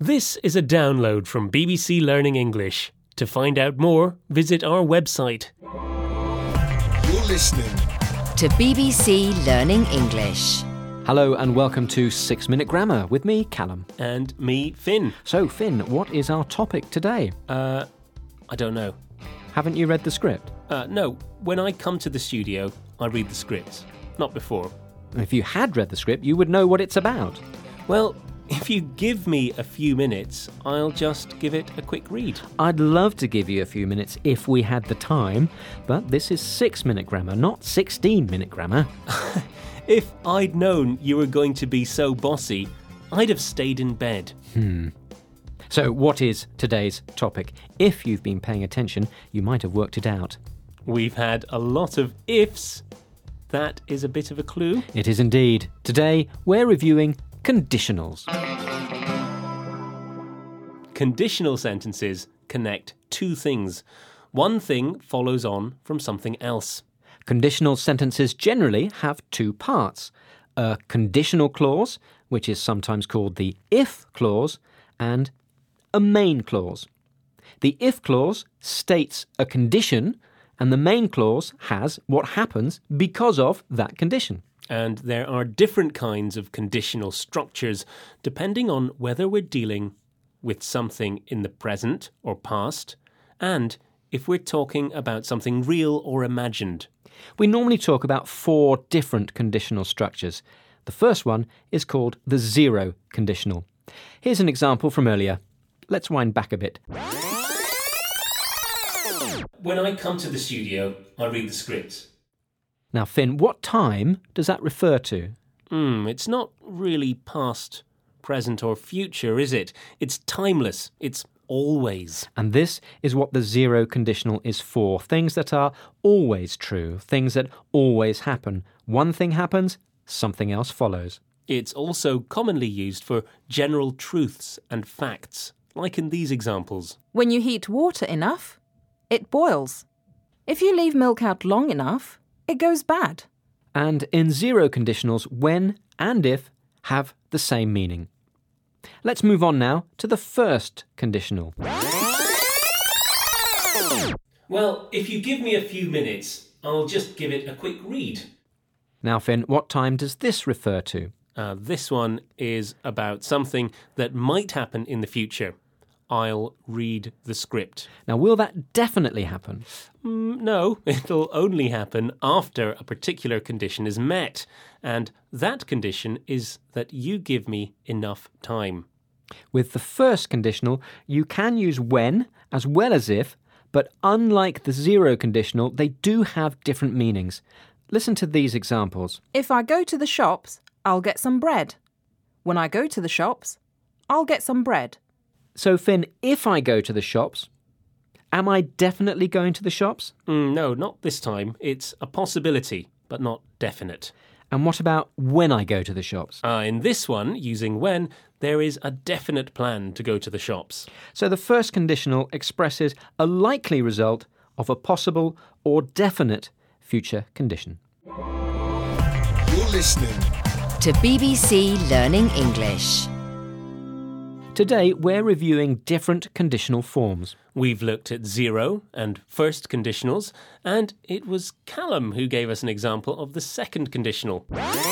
This is a download from BBC Learning English. To find out more, visit our website. You're listening to BBC Learning English. Hello and welcome to 6 Minute Grammar with me, Callum. And me, Finn. So, Finn, what is our topic today? I don't know. Haven't you read the script? No, when I come to the studio, I read the scripts. Not before. If you had read the script, you would know what it's about. Well, if you give me a few minutes, I'll just give it a quick read. I'd love to give you a few minutes if we had the time, but this is 6 Minute Grammar, not 16-minute grammar. If I'd known you were going to be so bossy, I'd have stayed in bed. So what is today's topic? If you've been paying attention, you might have worked it out. We've had a lot of ifs. That is a bit of a clue. It is indeed. Today, we're reviewing conditionals. Conditional sentences connect two things. One thing follows on from something else. Conditional sentences generally have two parts. A conditional clause, which is sometimes called the if clause, and a main clause. The if clause states a condition, and the main clause has what happens because of that condition. And there are different kinds of conditional structures depending on whether we're dealing with something in the present or past, and if we're talking about something real or imagined. We normally talk about 4 different conditional structures. The first one is called the zero conditional. Here's an example from earlier. Let's wind back a bit. When I come to the studio, I read the scripts. Now, Finn, what time does that refer to? It's not really past, present or future, is it? It's timeless. It's always. And this is what the zero conditional is for. Things that are always true, things that always happen. One thing happens, something else follows. It's also commonly used for general truths and facts, like in these examples. When you heat water enough, it boils. If you leave milk out long enough, it goes bad. And in zero conditionals, when and if have the same meaning. Let's move on now to the first conditional. Well, if you give me a few minutes, I'll just give it a quick read. Now, Finn, what time does this refer to? This one is about something that might happen in the future. I'll read the script. Now, will that definitely happen? No, it'll only happen after a particular condition is met. And that condition is that you give me enough time. With the first conditional, you can use when as well as if, but unlike the zero conditional, they do have different meanings. Listen to these examples. If I go to the shops, I'll get some bread. When I go to the shops, I'll get some bread. So, Finn, if I go to the shops, am I definitely going to the shops? No, not this time. It's a possibility, but not definite. And what about when I go to the shops? In this one, using when, there is a definite plan to go to the shops. So the first conditional expresses a likely result of a possible or definite future condition. You're listening to BBC Learning English. Today, we're reviewing different conditional forms. We've looked at zero and first conditionals, and it was Callum who gave us an example of the second conditional.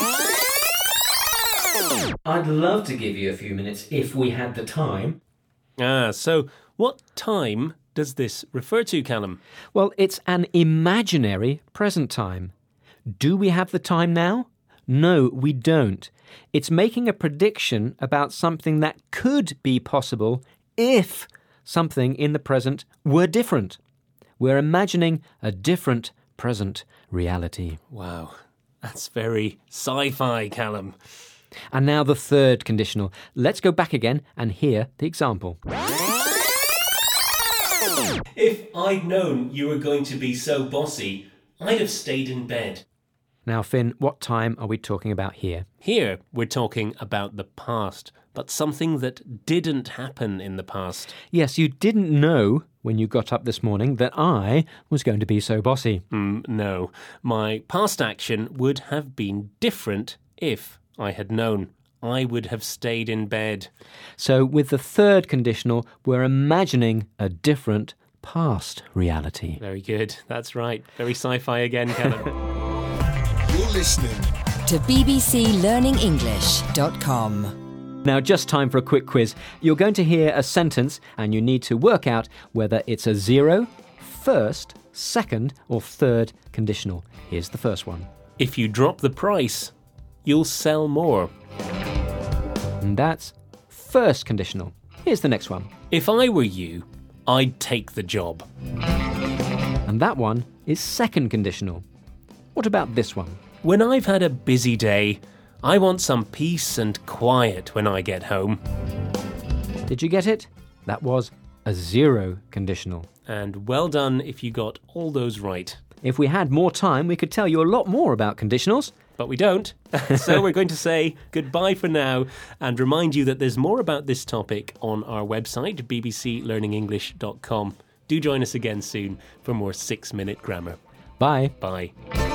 I'd love to give you a few minutes if we had the time. So what time does this refer to, Callum? Well, it's an imaginary present time. Do we have the time now? No, we don't. It's making a prediction about something that could be possible if something in the present were different. We're imagining a different present reality. Wow, that's very sci-fi, Callum. And now the third conditional. Let's go back again and hear the example. If I'd known you were going to be so bossy, I'd have stayed in bed. Now, Finn, what time are we talking about here? Here, we're talking about the past, but something that didn't happen in the past. Yes, you didn't know when you got up this morning that I was going to be so bossy. No, my past action would have been different if I had known. I would have stayed in bed. So with the third conditional, we're imagining a different past reality. Very good. That's right. Very sci-fi again, Callum. You're listening To bbclearningenglish.com. Now, just time for a quick quiz. You're going to hear a sentence and you need to work out whether it's a zero, first, second, or third conditional. Here's the first one. If you drop the price, you'll sell more. And that's first conditional. Here's the next one. If I were you, I'd take the job. And that one is second conditional. What about this one? When I've had a busy day, I want some peace and quiet when I get home. Did you get it? That was a zero conditional. And well done if you got all those right. If we had more time, we could tell you a lot more about conditionals. But we don't. So we're going to say goodbye for now and remind you that there's more about this topic on our website, bbclearningenglish.com. Do join us again soon for more 6-Minute Grammar. Bye. Bye.